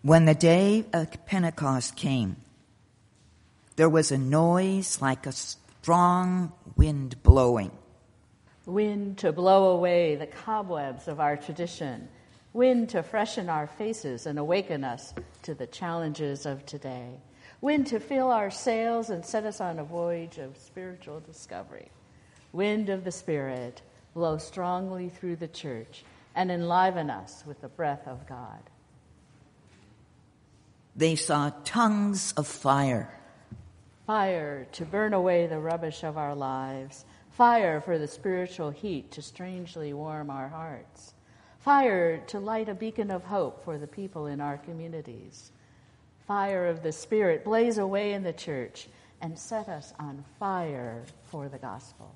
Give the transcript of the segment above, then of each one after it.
When the day of Pentecost came, there was a noise like a strong wind blowing. Wind to blow away the cobwebs of our tradition. Wind to freshen our faces and awaken us to the challenges of today. Wind to fill our sails and set us on a voyage of spiritual discovery. Wind of the Spirit, blow strongly through the church and enliven us with the breath of God. They saw tongues of fire. Fire to burn away the rubbish of our lives. Fire for the spiritual heat to strangely warm our hearts. Fire to light a beacon of hope for the people in our communities. Fire of the Spirit, blaze away in the church and set us on fire for the gospel.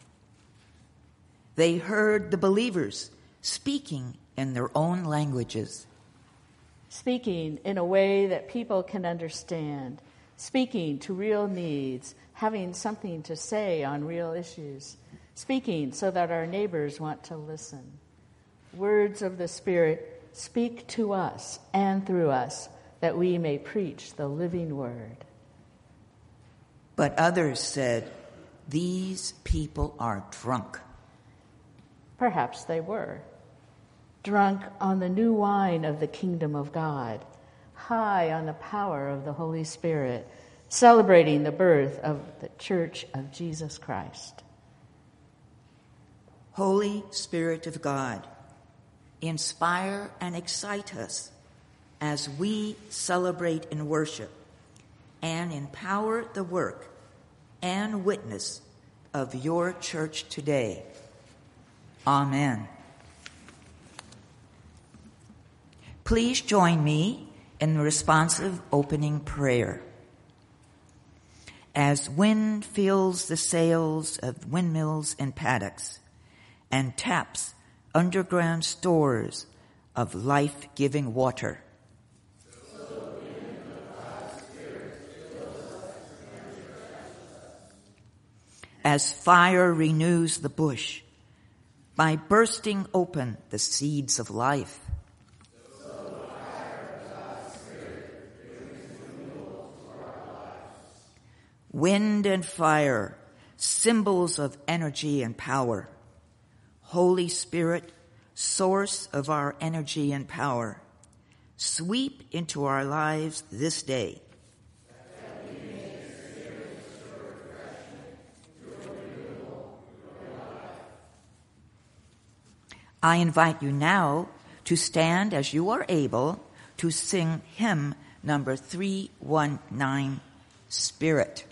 They heard the believers speaking in their own languages. Speaking in a way that people can understand. Speaking to real needs, having something to say on real issues. Speaking so that our neighbors want to listen. Words of the Spirit speak to us and through us that we may preach the living word. But others said, "These people are drunk." Perhaps they were. Drunk on the new wine of the kingdom of God, high on the power of the Holy Spirit, celebrating the birth of the Church of Jesus Christ. Holy Spirit of God, inspire and excite us as we celebrate in worship and empower the work and witness of your church today. Amen. Please join me in the responsive opening prayer. As wind fills the sails of windmills and paddocks and taps underground stores of life-giving water, as fire renews the bush by bursting open the seeds of life, wind and fire, symbols of energy and power. Holy Spirit, source of our energy and power, sweep into our lives this day. I invite you now to stand as you are able to sing hymn number 319, Spirit.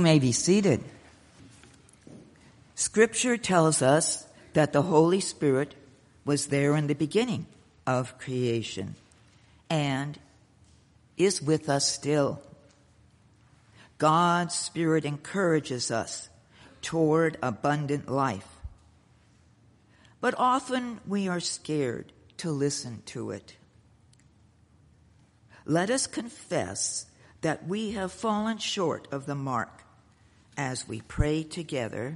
may be seated. Scripture tells us that the Holy Spirit was there in the beginning of creation and is with us still. God's Spirit encourages us toward abundant life. But often we are scared to listen to it. Let us confess that we have fallen short of the mark as we pray together.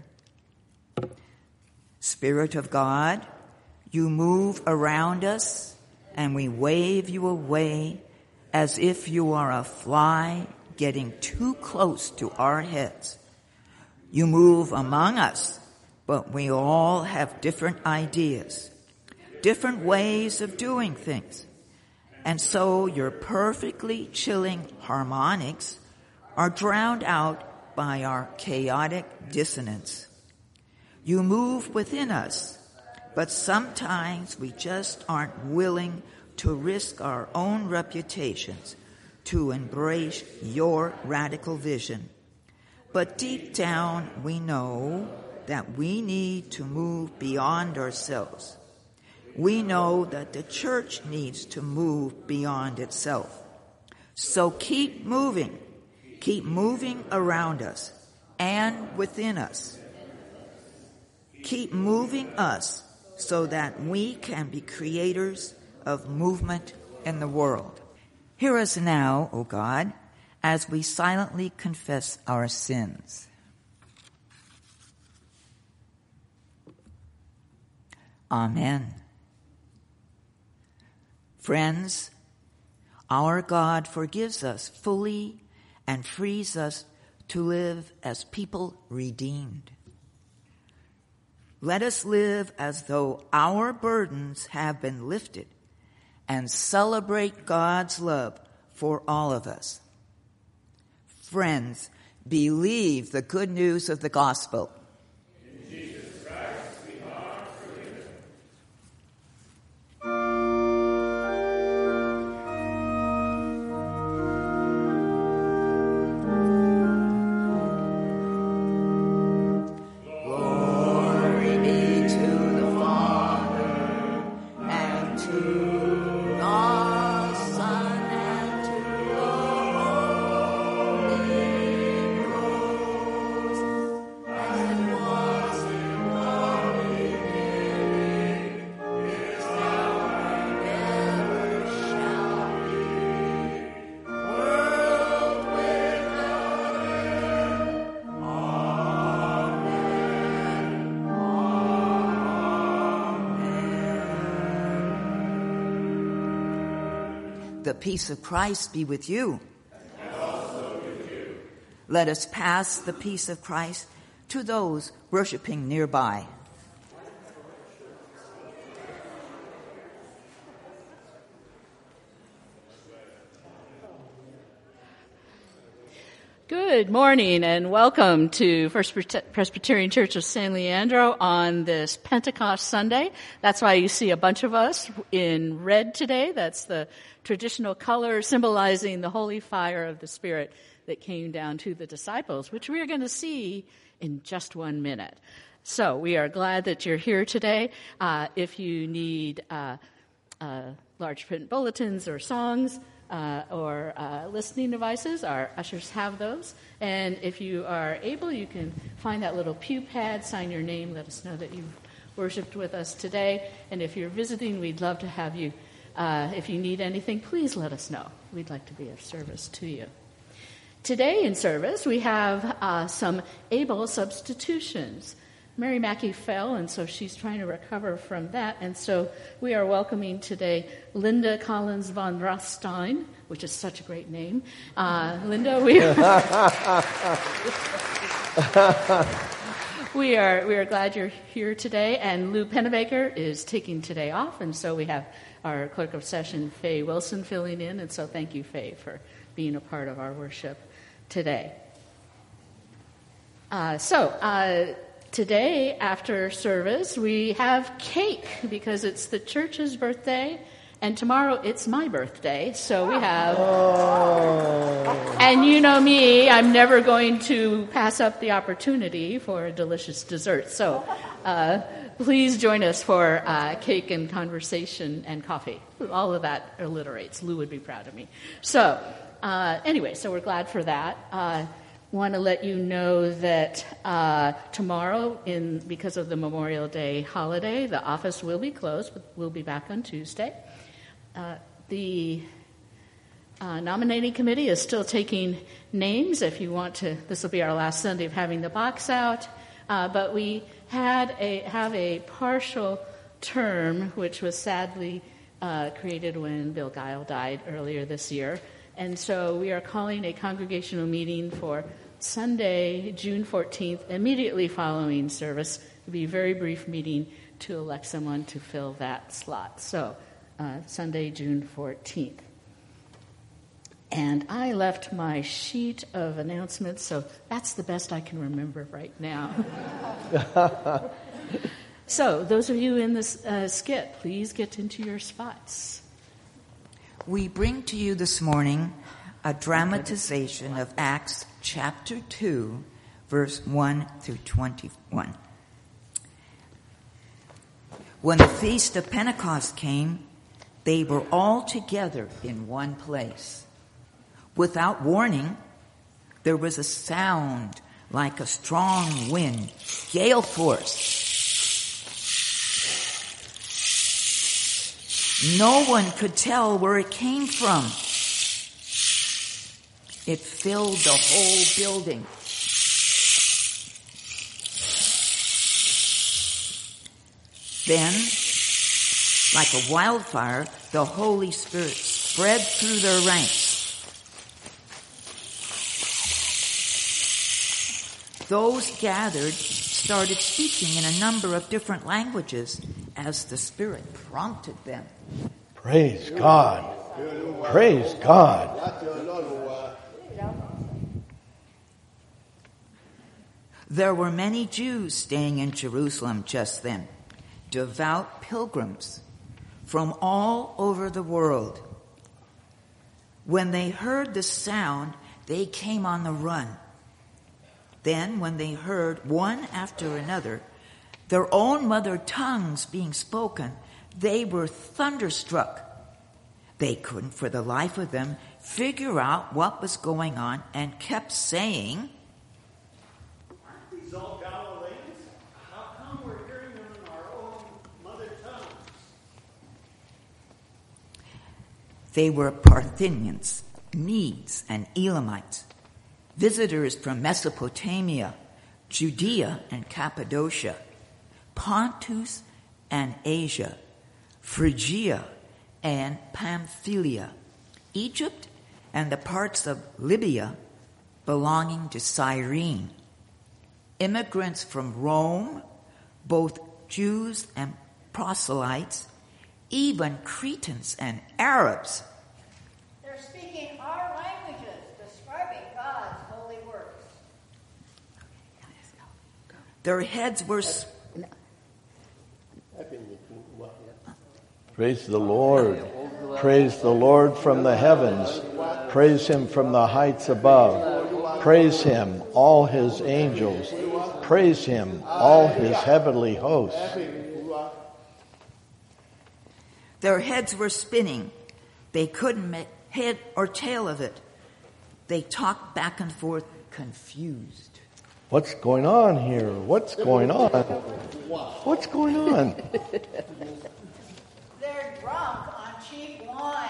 Spirit of God, you move around us and we wave you away as if you are a fly getting too close to our heads. You move among us, but we all have different ideas, different ways of doing things. And so your perfectly chilling harmonics are drowned out by our chaotic dissonance. You move within us, but sometimes we just aren't willing to risk our own reputations to embrace your radical vision. But deep down we know that we need to move beyond ourselves. We know that the church needs to move beyond itself. So keep moving around us and within us. Keep moving us so that we can be creators of movement in the world. Hear us now, O God, as we silently confess our sins. Amen. Friends, our God forgives us fully and frees us to live as people redeemed. Let us live as though our burdens have been lifted and celebrate God's love for all of us. Friends, believe the good news of the gospel. In Jesus Christ we are forgiven. Glory be to the Father, and to the Son, and to the Holy Ghost, as it was in the beginning, is now, and ever shall be, world without end. The peace of Christ be with you. And also with you. Let us pass the peace of Christ to those worshiping nearby. Good morning and welcome to First Presbyterian Church of San Leandro on this Pentecost Sunday. That's why you see a bunch of us in red today. That's the traditional color symbolizing the holy fire of the Spirit that came down to the disciples, which we are going to see in just 1 minute. So we are glad that you're here today. If you need large print bulletins or songs, or listening devices, our ushers have those. And if you are able, you can find that little pew pad, sign your name, let us know that you've worshiped with us today. And if you're visiting, we'd love to have you. If you need anything, please let us know. We'd like to be of service to you. Today in service, we have some able substitutions. Mary Mackey fell, and so she's trying to recover from that. And so we are welcoming today Linda Collins von Rothstein, which is such a great name. Linda, we are glad you're here today. And Lou Pennebaker is taking today off, and so we have our clerk of session, Faye Wilson, filling in. And so thank you, Faye, for being a part of our worship today. Today, after service, we have cake because it's the church's birthday, And tomorrow it's my birthday, so we have... And you know me, I'm never going to pass up the opportunity for a delicious dessert. So please join us for cake and conversation and coffee. All of that alliterates. Lou would be proud of me. So anyway, so we're glad for that. Want to let you know that tomorrow, because of the Memorial Day holiday, the office will be closed, but we'll be back on Tuesday. The nominating committee is still taking names. If you want to, this will be our last Sunday of having the box out. But we have a partial term, which was sadly created when Bill Guile died earlier this year. And so we are calling a congregational meeting for Sunday, June 14th, immediately following service. It'll be a very brief meeting to elect someone to fill that slot. So Sunday, June 14th. And I left my sheet of announcements, so that's the best I can remember right now. So those of you in this skit, please get into your spots. We bring to you this morning a dramatization of Acts chapter 2, verse 1 through 21. When the feast of Pentecost came, they were all together in one place. Without warning, there was a sound like a strong wind, gale force. No one could tell where it came from. It filled the whole building. Then, like a wildfire, the Holy Spirit spread through their ranks. Those gathered started speaking in a number of different languages as the Spirit prompted them. Praise God. Praise God. There were many Jews staying in Jerusalem just then, devout pilgrims from all over the world. When they heard the sound, they came on the run. Then, when they heard one after another their own mother tongues being spoken, they were thunderstruck. They couldn't for the life of them figure out what was going on and kept saying, "Aren't these all Galileans? How come we're hearing them in our own mother tongue?" They were Parthians, Medes, and Elamites, visitors from Mesopotamia, Judea and Cappadocia, Pontus and Asia, Phrygia and Pamphylia, Egypt and the parts of Libya belonging to Cyrene, immigrants from Rome, both Jews and proselytes, even Cretans and Arabs. They're speaking our languages, describing God's holy works. Their heads were Praise the Lord. Praise the Lord from the heavens. Praise him from the heights above. Praise him, all his angels. Praise him, all his heavenly hosts. Their heads were spinning. They couldn't make head or tail of it. They talked back and forth, confused. What's going on here? What's going on? What's going on? They're drunk on cheap wine.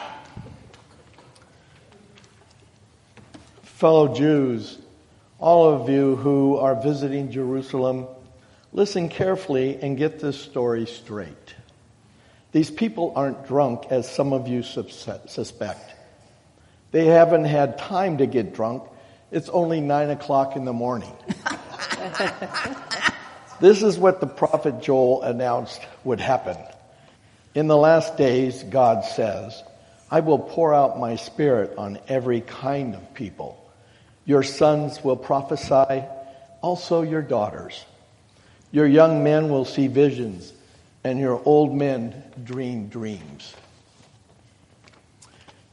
Fellow Jews, all of you who are visiting Jerusalem, listen carefully and get this story straight. These people aren't drunk, as some of you suspect. They haven't had time to get drunk. It's only 9 o'clock in the morning. This is what the prophet Joel announced would happen. In the last days, God says, I will pour out my spirit on every kind of people. Your sons will prophesy, also your daughters. Your young men will see visions, and your old men dream dreams.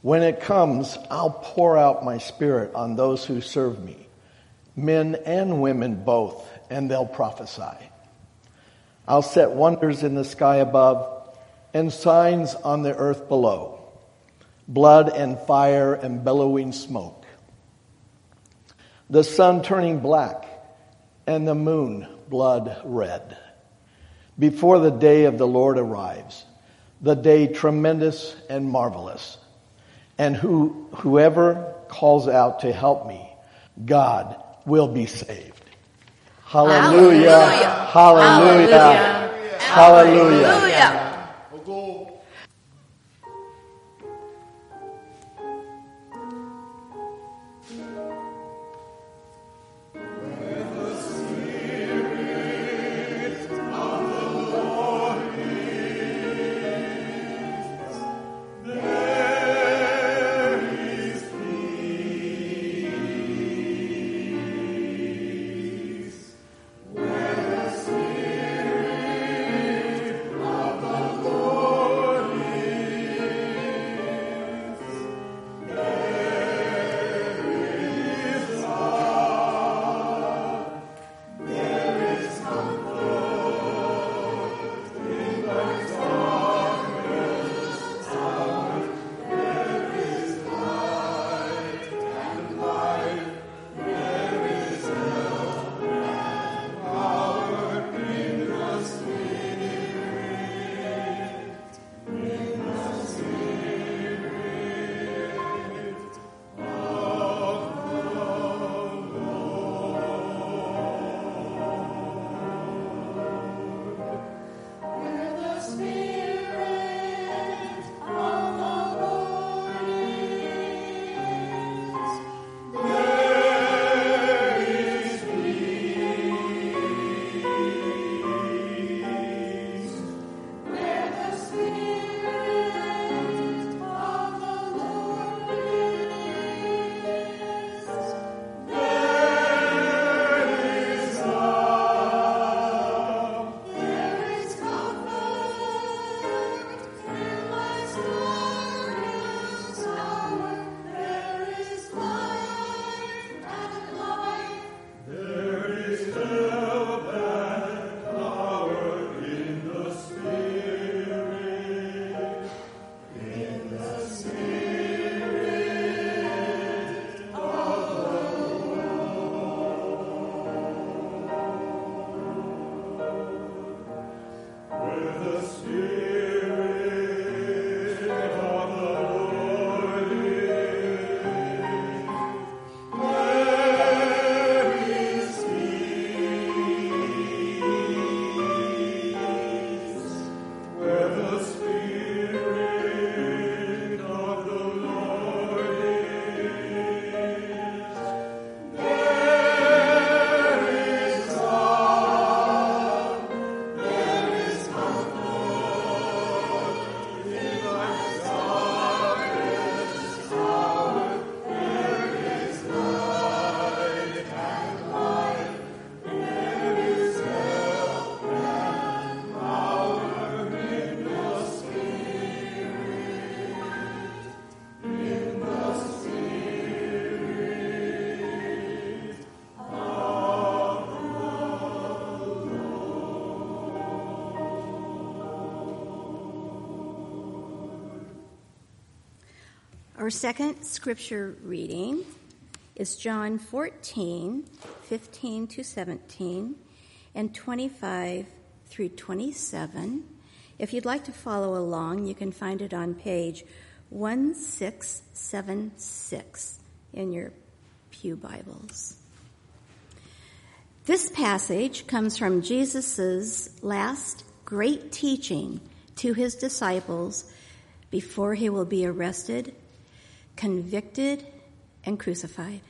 When it comes, I'll pour out my Spirit on those who serve me, men and women both, and they'll prophesy. I'll set wonders in the sky above and signs on the earth below, blood and fire and bellowing smoke. The sun turning black and the moon blood red, before the day of the Lord arrives, the day tremendous and marvelous. And whoever calls out to help me, God will be saved. Hallelujah. Hallelujah. Hallelujah. Hallelujah. Our second scripture reading is John 14, 15 to 17, and 25 through 27. If you'd like to follow along, you can find it on page 1676 in your pew Bibles. This passage comes from Jesus' last great teaching to his disciples before he will be arrested, convicted, and crucified.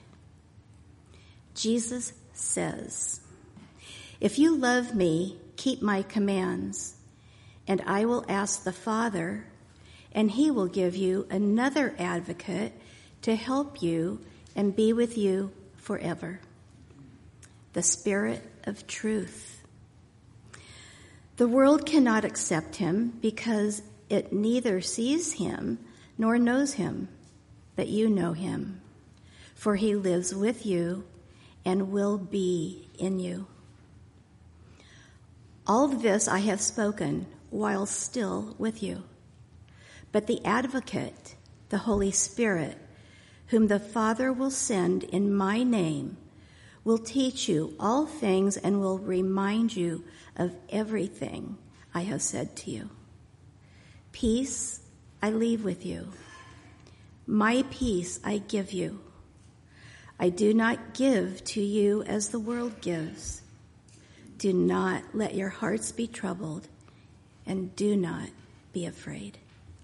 Jesus says, "If you love me, keep my commands, and I will ask the Father, and he will give you another advocate to help you and be with you forever, the Spirit of truth. The world cannot accept him because it neither sees him nor knows him. that you know him, for he lives with you and will be in you. All of this I have spoken while still with you. But the Advocate, the Holy Spirit, whom the Father will send in my name, will teach you all things and will remind you of everything I have said to you. Peace I leave with you. My peace I give you. I do not give to you as the world gives. Do not let your hearts be troubled, and do not be afraid.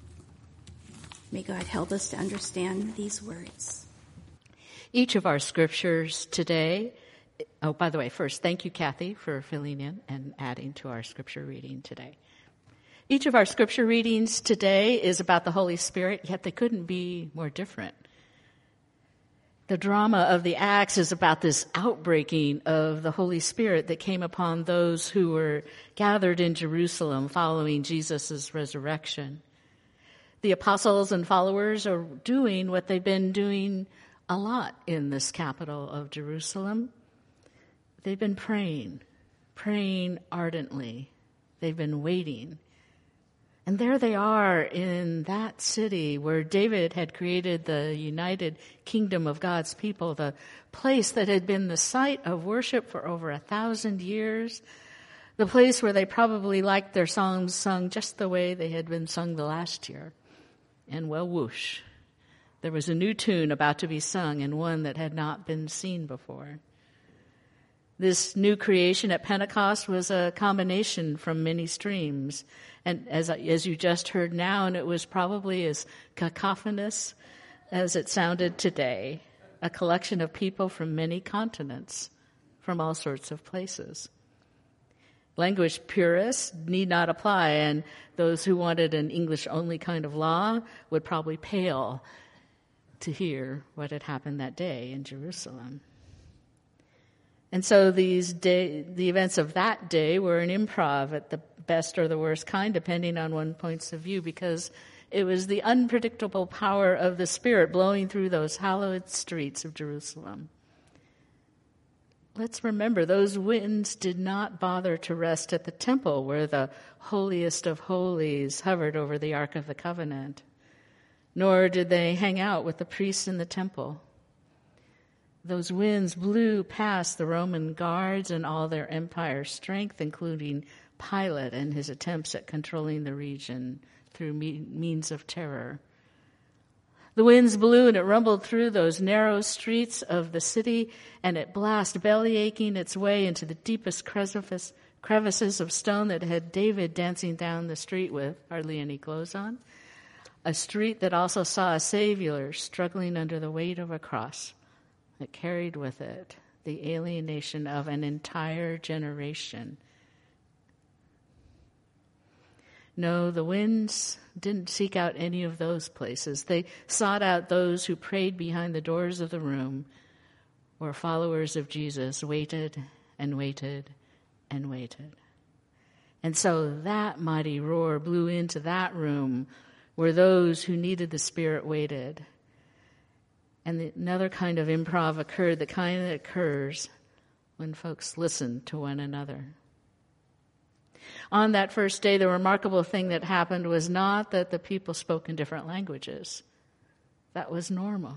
May God help us to understand these words. Each of our scriptures today, oh, by the way, first, thank you, Kathy, for filling in and adding to our scripture reading today. Each of our scripture readings today is about the Holy Spirit, yet they couldn't be more different. The drama of the Acts is about this outbreaking of the Holy Spirit that came upon those who were gathered in Jerusalem following Jesus' resurrection. The apostles and followers are doing what they've been doing a lot in this capital of Jerusalem. They've been praying ardently. They've been waiting. And there they are in that city where David had created the united kingdom of God's people, the place that had been the site of worship for over 1,000 years, the place where they probably liked their songs sung just the way they had been sung the last year. And well, whoosh, there was a new tune about to be sung and one that had not been seen before. This new creation at Pentecost was a combination from many streams. And as you just heard now, and it was probably as cacophonous as it sounded today, a collection of people from many continents, from all sorts of places. Language purists need not apply, and those who wanted an English-only kind of law would probably pale to hear what had happened that day in Jerusalem. And so the events of that day were an improv at the best or the worst kind, depending on one's points of view, because it was the unpredictable power of the Spirit blowing through those hallowed streets of Jerusalem. Let's remember, those winds did not bother to rest at the temple where the holiest of holies hovered over the Ark of the Covenant, nor did they hang out with the priests in the temple. Those winds blew past the Roman guards and all their empire strength, including Pilate and his attempts at controlling the region through means of terror. The winds blew and it rumbled through those narrow streets of the city, and it blasted, belly-aching its way into the deepest crevices of stone that had David dancing down the street with hardly any clothes on. A street that also saw a Savior struggling under the weight of a cross that carried with it the alienation of an entire generation. No, the winds didn't seek out any of those places. They sought out those who prayed behind the doors of the room, where followers of Jesus waited and waited and waited. And so that mighty roar blew into that room where those who needed the Spirit waited. And another kind of improv occurred, the kind that occurs when folks listen to one another. On that first day, the remarkable thing that happened was not that the people spoke in different languages. That was normal.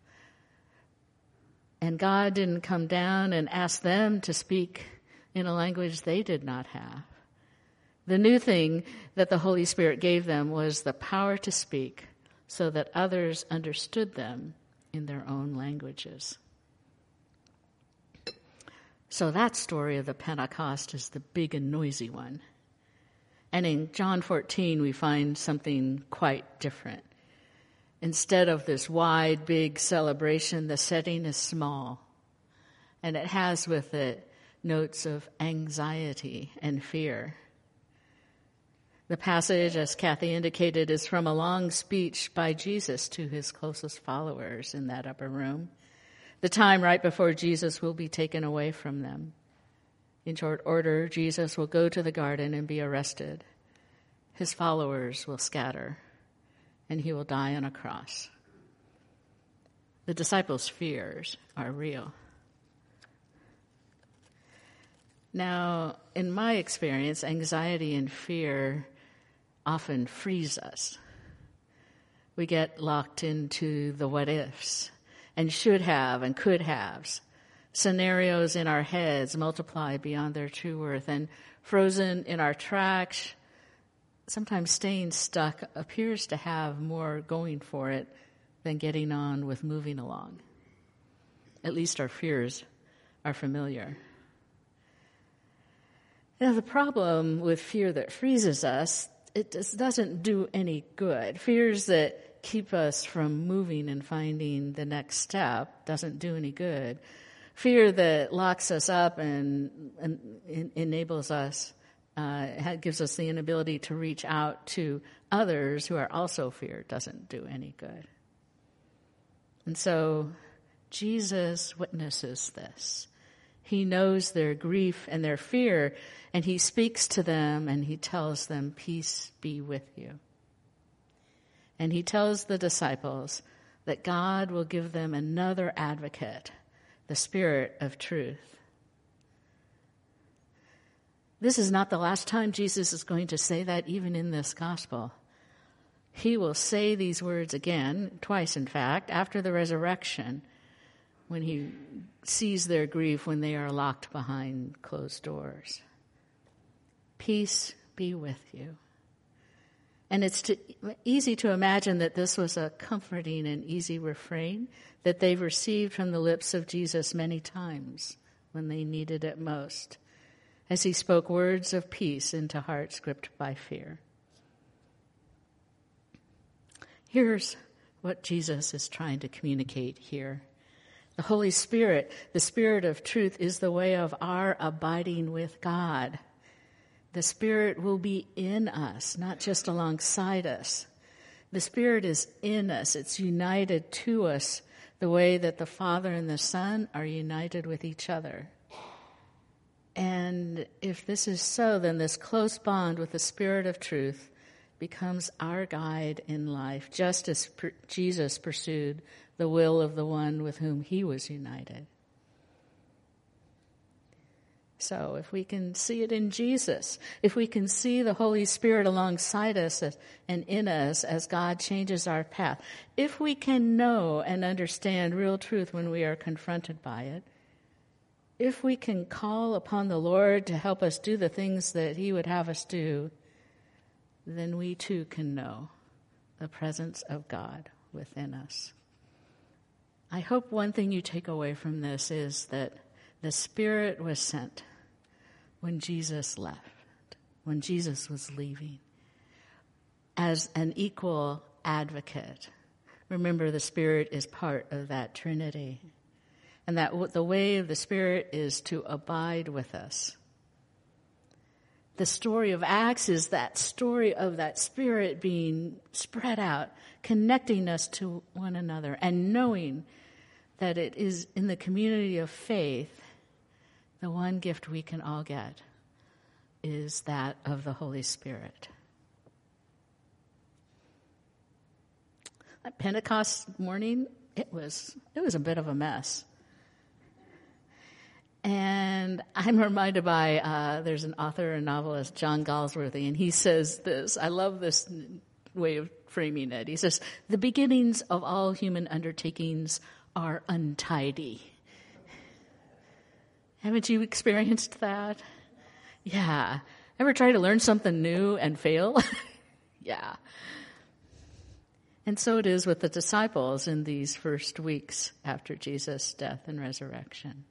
And God didn't come down and ask them to speak in a language they did not have. The new thing that the Holy Spirit gave them was the power to speak so that others understood them in their own languages. So that story of the Pentecost is the big and noisy one. And in John 14, we find something quite different. Instead of this wide, big celebration, the setting is small. And it has with it notes of anxiety and fear. The passage, as Kathy indicated, is from a long speech by Jesus to his closest followers in that upper room, the time right before Jesus will be taken away from them. In short order, Jesus will go to the garden and be arrested. His followers will scatter, and he will die on a cross. The disciples' fears are real. Now, in my experience, anxiety and fear often freeze us. We get locked into the what ifs and should have and could haves. Scenarios in our heads multiply beyond their true worth, and frozen in our tracks, sometimes staying stuck appears to have more going for it than getting on with moving along. At least our fears are familiar. Now, the problem with fear that freezes us, it just doesn't do any good. Fears that keep us from moving and finding the next step doesn't do any good. Fear that locks us up and enables us, gives us the inability to reach out to others who are also feared doesn't do any good. And so Jesus witnesses this. He knows their grief and their fear, and he speaks to them and he tells them, "Peace be with you." And he tells the disciples that God will give them another advocate, the Spirit of truth. This is not the last time Jesus is going to say that, even in this gospel. He will say these words again, twice in fact, after the resurrection, when he sees their grief when they are locked behind closed doors. Peace be with you. And it's easy to imagine that this was a comforting and easy refrain that they've received from the lips of Jesus many times when they needed it most, as he spoke words of peace into hearts gripped by fear. Here's what Jesus is trying to communicate here. The Holy Spirit, the Spirit of truth, is the way of our abiding with God. The Spirit will be in us, not just alongside us. The Spirit is in us. It's united to us the way that the Father and the Son are united with each other. And if this is so, then this close bond with the Spirit of truth becomes our guide in life, just as Jesus pursued the will of the one with whom he was united. So if we can see it in Jesus, if we can see the Holy Spirit alongside us and in us as God changes our path, if we can know and understand real truth when we are confronted by it, if we can call upon the Lord to help us do the things that he would have us do, then we too can know the presence of God within us. I hope one thing you take away from this is that the Spirit was sent when Jesus left, when Jesus was leaving, as an equal advocate. Remember, the Spirit is part of that Trinity, and that the way of the Spirit is to abide with us. The story of Acts is that story of that Spirit being spread out, connecting us to one another, and knowing that it is in the community of faith, the one gift we can all get is that of the Holy Spirit. At Pentecost morning, it was a bit of a mess. And I'm reminded by, there's an author and novelist, John Galsworthy, and he says this. I love this way of framing it. He says, "The beginnings of all human undertakings are untidy." Haven't you experienced that? Yeah. Ever try to learn something new and fail? Yeah. And so it is with the disciples in these first weeks after Jesus' death and resurrection.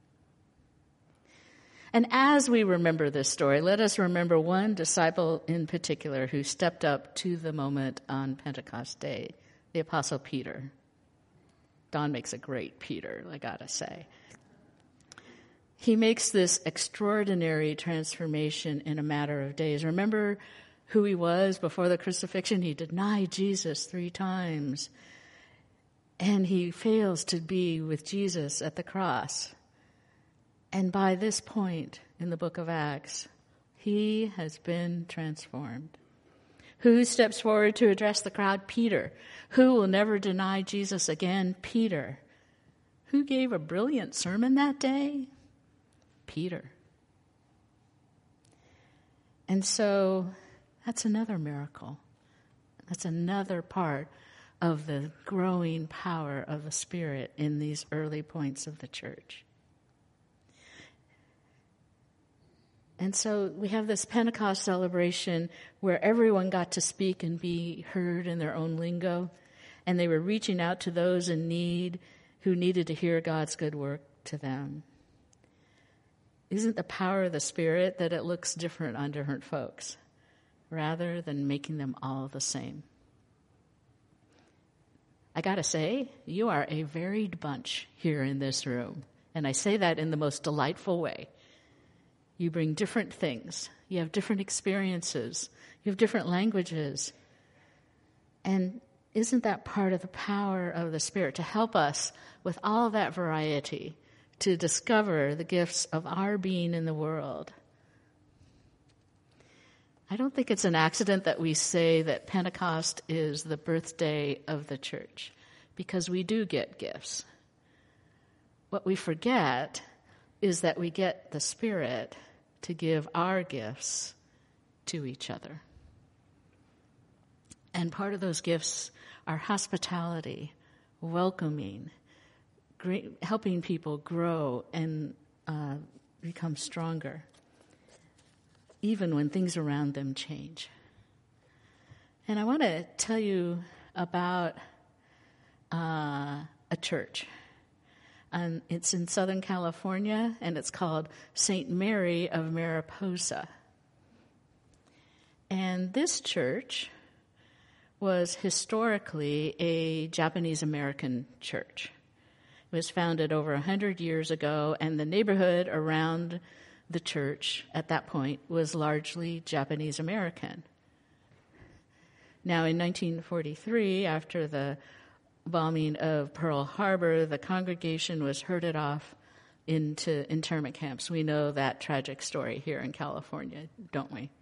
And as we remember this story, let us remember one disciple in particular who stepped up to the moment on Pentecost Day, the Apostle Peter. Don makes a great Peter, I gotta say. He makes this extraordinary transformation in a matter of days. Remember who he was before the crucifixion? He denied Jesus 3 times. And he fails to be with Jesus at the cross. And by this point in the book of Acts, he has been transformed. Who steps forward to address the crowd? Peter. Who will never deny Jesus again? Peter. Who gave a brilliant sermon that day? Peter. And so that's another miracle. That's another part of the growing power of the Spirit in these early points of the church. And so we have this Pentecost celebration where everyone got to speak and be heard in their own lingo, and they were reaching out to those in need who needed to hear God's good work to them. Isn't the power of the Spirit that it looks different on different folks, rather than making them all the same? I gotta say, you are a varied bunch here in this room, and I say that in the most delightful way. You bring different things. You have different experiences. You have different languages. And isn't that part of the power of the Spirit to help us with all of that variety to discover the gifts of our being in the world? I don't think it's an accident that we say that Pentecost is the birthday of the church, because we do get gifts. What we forget is that we get the Spirit to give our gifts to each other. And part of those gifts are hospitality, welcoming, helping people grow and become stronger, even when things around them change. And I want to tell you about a church. And it's in Southern California, and it's called St. Mary of Mariposa. And this church was historically a Japanese-American church. It was founded over 100 years ago, and the neighborhood around the church at that point was largely Japanese-American. Now, in 1943, after the bombing of Pearl Harbor, the congregation was herded off into internment camps. We know that tragic story here in California, don't we?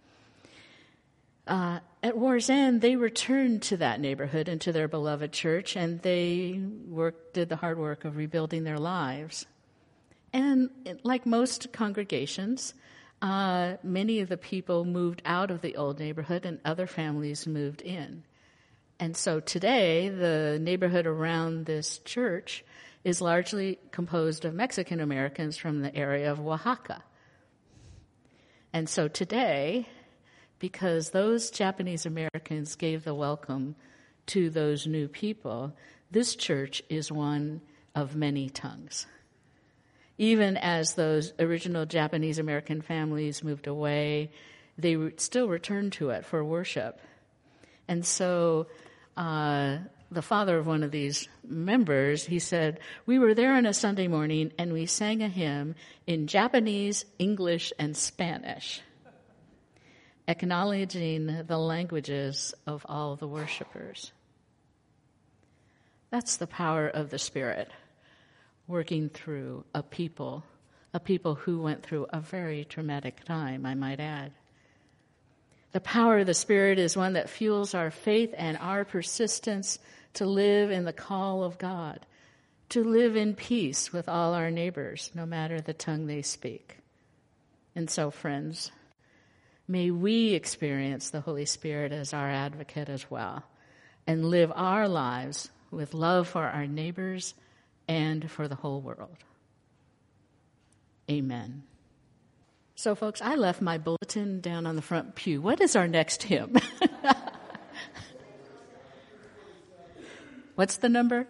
At war's end, they returned to that neighborhood and to their beloved church, and they did the hard work of rebuilding their lives. And like most congregations, many of the people moved out of the old neighborhood and other families moved in. And so today, the neighborhood around this church is largely composed of Mexican Americans from the area of Oaxaca. And so today, because those Japanese Americans gave the welcome to those new people, this church is one of many tongues. Even as those original Japanese American families moved away, they still returned to it for worship. And so the father of one of these members, he said, we were there on a Sunday morning and we sang a hymn in Japanese, English, and Spanish, acknowledging the languages of all the worshipers. That's the power of the Spirit working through a people who went through a very traumatic time, I might add. The power of the Spirit is one that fuels our faith and our persistence to live in the call of God, to live in peace with all our neighbors, no matter the tongue they speak. And so, friends, may we experience the Holy Spirit as our advocate as well, and live our lives with love for our neighbors and for the whole world. Amen. So, folks, I left my bulletin down on the front pew. What is our next hymn? What's the number?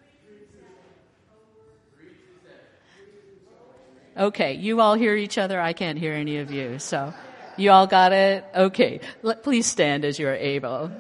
Okay, you all hear each other. I can't hear any of you. So, you all got it? Okay. Please stand as you're able.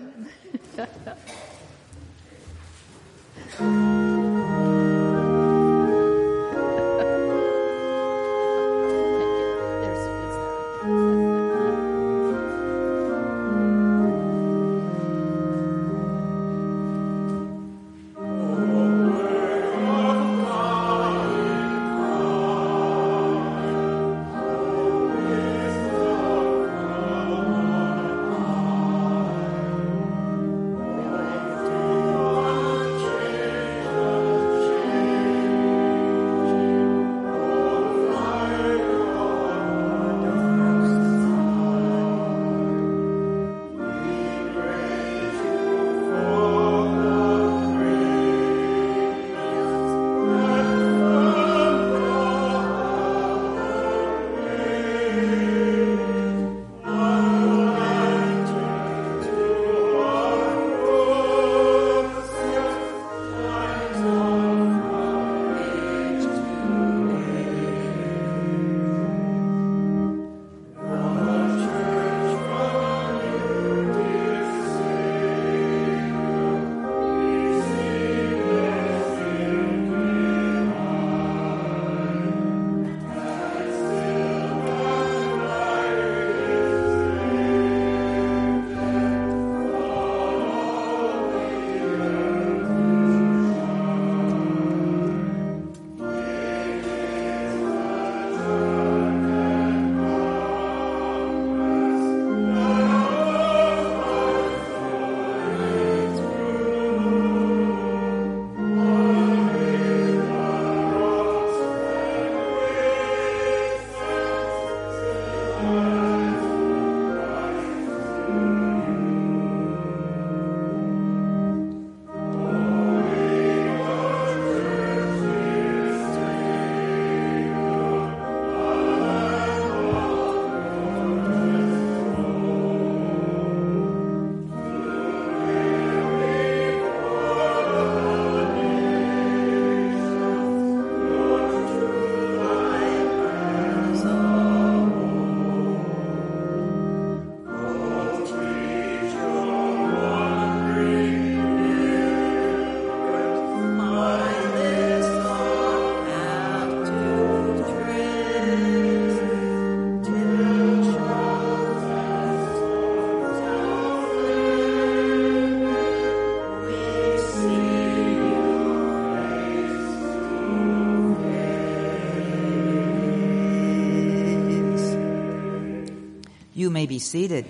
You may be seated.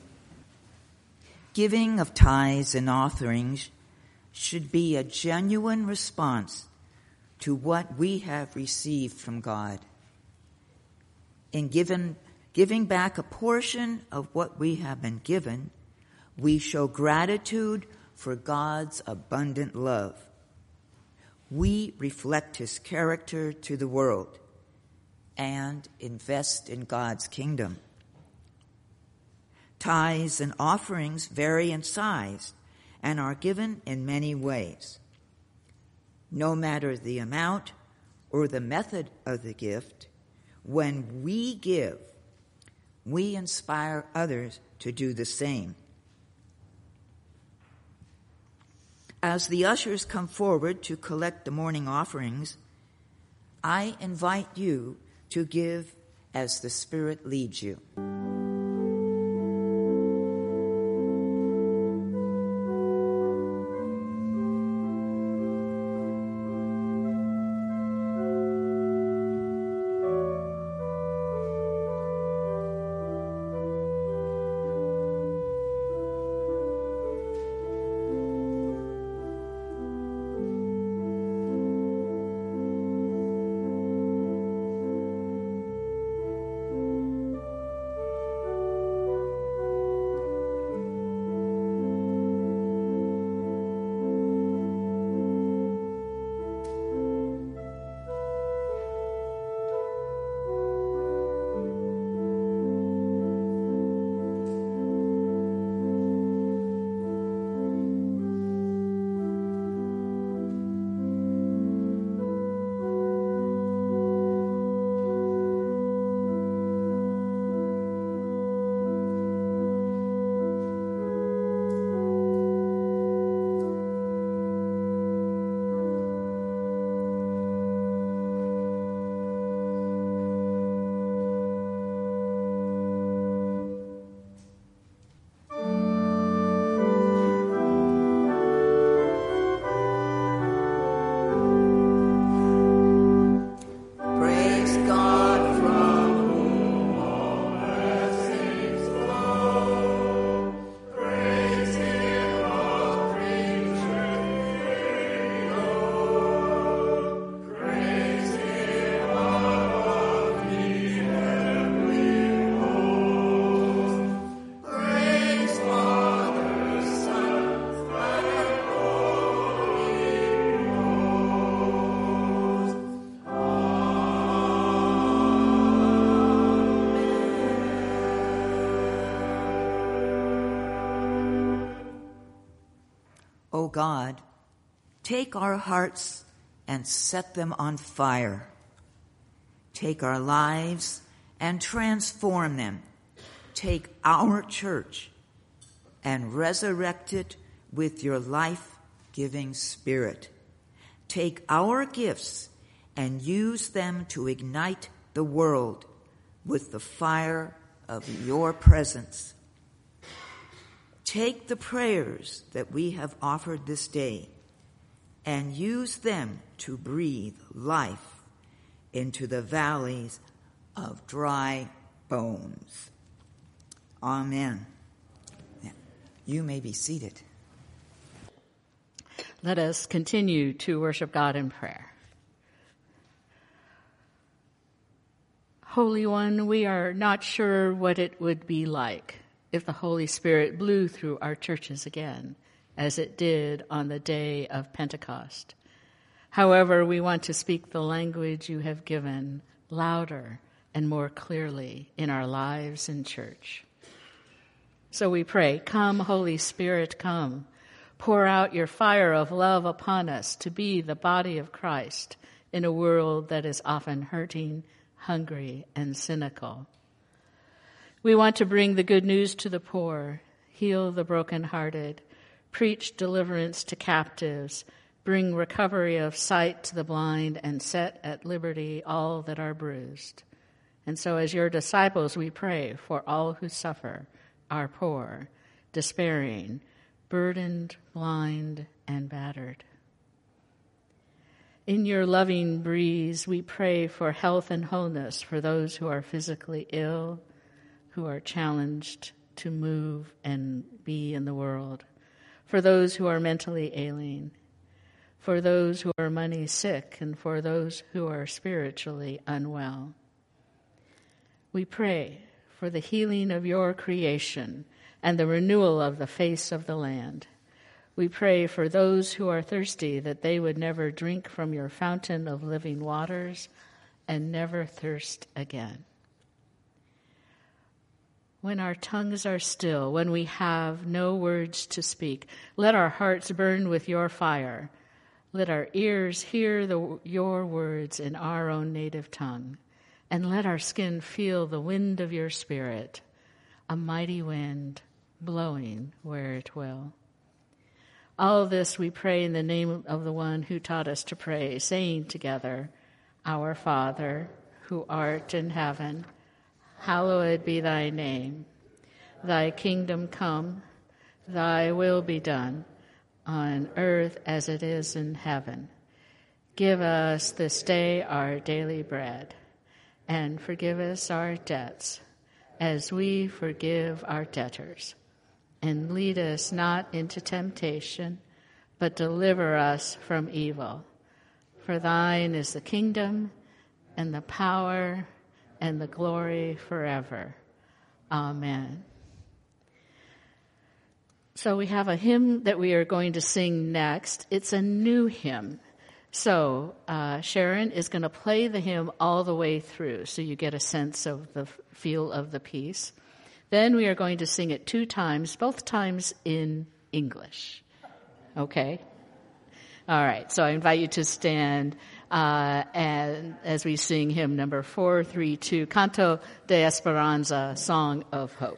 Giving of tithes and offerings should be a genuine response to what we have received from God. In giving back a portion of what we have been given, we show gratitude for God's abundant love. We reflect his character to the world and invest in God's kingdom. Tithes and offerings vary in size and are given in many ways. No matter the amount or the method of the gift, when we give, we inspire others to do the same. As the ushers come forward to collect the morning offerings, I invite you to give as the Spirit leads you. O God, take our hearts and set them on fire. Take our lives and transform them. Take our church and resurrect it with your life-giving Spirit. Take our gifts and use them to ignite the world with the fire of your presence. Take the prayers that we have offered this day and use them to breathe life into the valleys of dry bones. Amen. You may be seated. Let us continue to worship God in prayer. Holy One, we are not sure what it would be like if the Holy Spirit blew through our churches again, as it did on the day of Pentecost. However, we want to speak the language you have given louder and more clearly in our lives in church. So we pray, come, Holy Spirit, come. Pour out your fire of love upon us to be the body of Christ in a world that is often hurting, hungry, and cynical. We want to bring the good news to the poor, heal the brokenhearted, preach deliverance to captives, bring recovery of sight to the blind, and set at liberty all that are bruised. And so as your disciples, we pray for all who suffer, are poor, despairing, burdened, blind, and battered. In your loving breeze, we pray for health and wholeness for those who are physically ill, who are challenged to move and be in the world, for those who are mentally ailing, for those who are money sick, and for those who are spiritually unwell. We pray for the healing of your creation and the renewal of the face of the land. We pray for those who are thirsty that they would never drink from your fountain of living waters and never thirst again. When our tongues are still, when we have no words to speak, let our hearts burn with your fire. Let our ears hear your words in our own native tongue. And let our skin feel the wind of your spirit, a mighty wind blowing where it will. All this we pray in the name of the one who taught us to pray, saying together, Our Father, who art in heaven, hallowed be thy name. Thy kingdom come, thy will be done, on earth as it is in heaven. Give us this day our daily bread, and forgive us our debts, as we forgive our debtors. And lead us not into temptation, but deliver us from evil. For thine is the kingdom, and the power, and the glory forever. Amen. So we have a hymn that we are going to sing next. It's a new hymn. So Sharon is going to play the hymn all the way through so you get a sense of the feel of the piece. Then we are going to sing it 2 times, both times in English. Okay? All right, so I invite you to stand and as we sing hymn number 432, Canto de Esperanza, Song of Hope.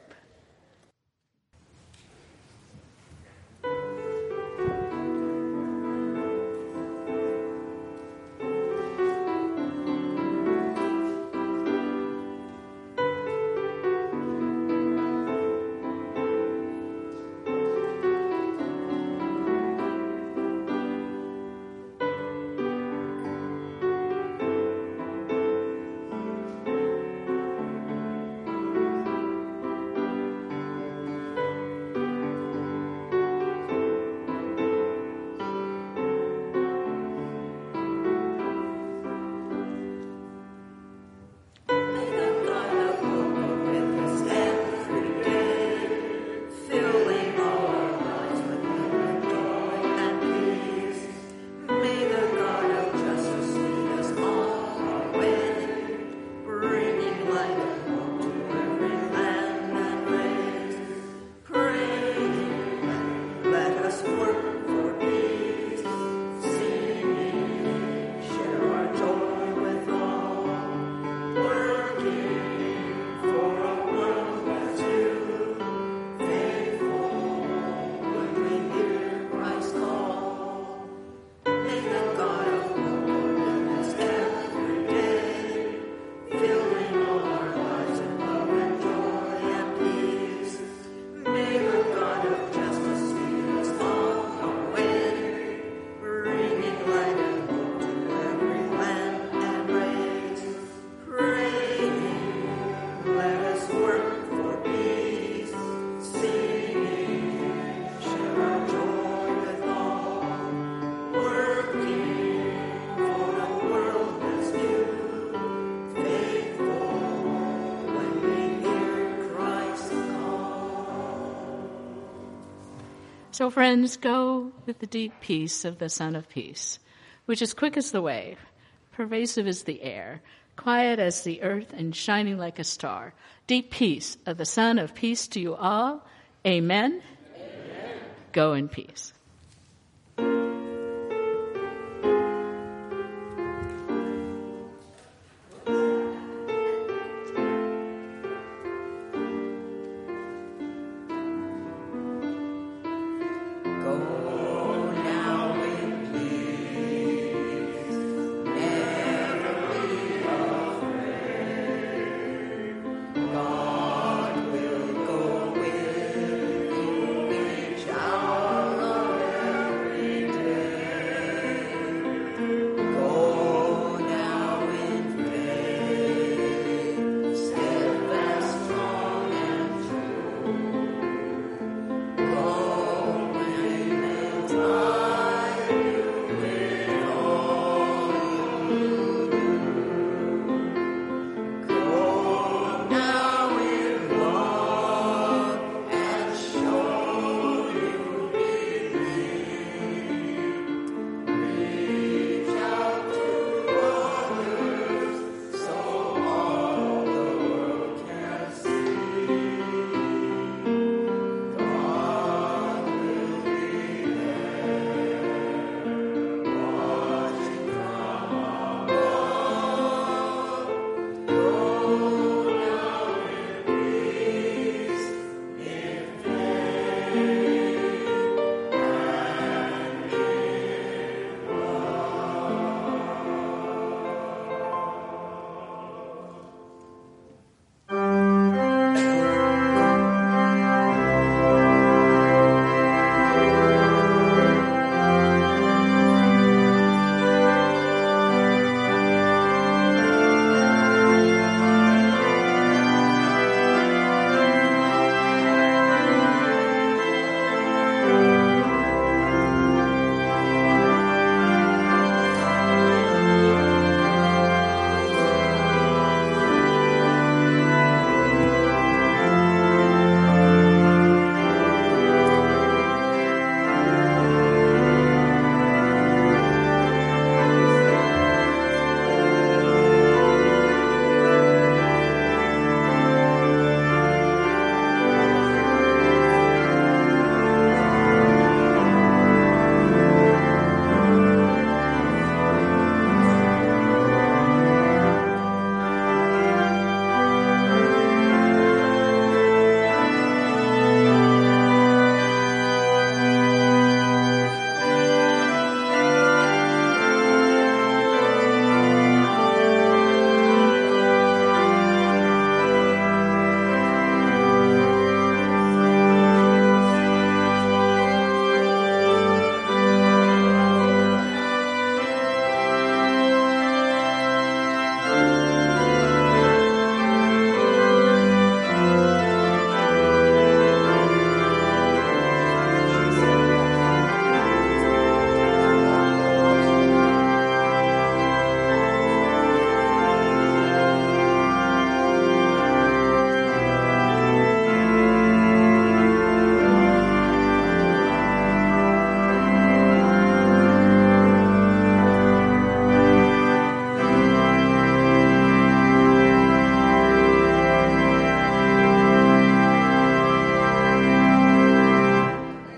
So friends, go with the deep peace of the Son of Peace, which is quick as the wave, pervasive as the air, quiet as the earth, and shining like a star. Deep peace of the Son of Peace to you all. Amen. Amen. Go in peace.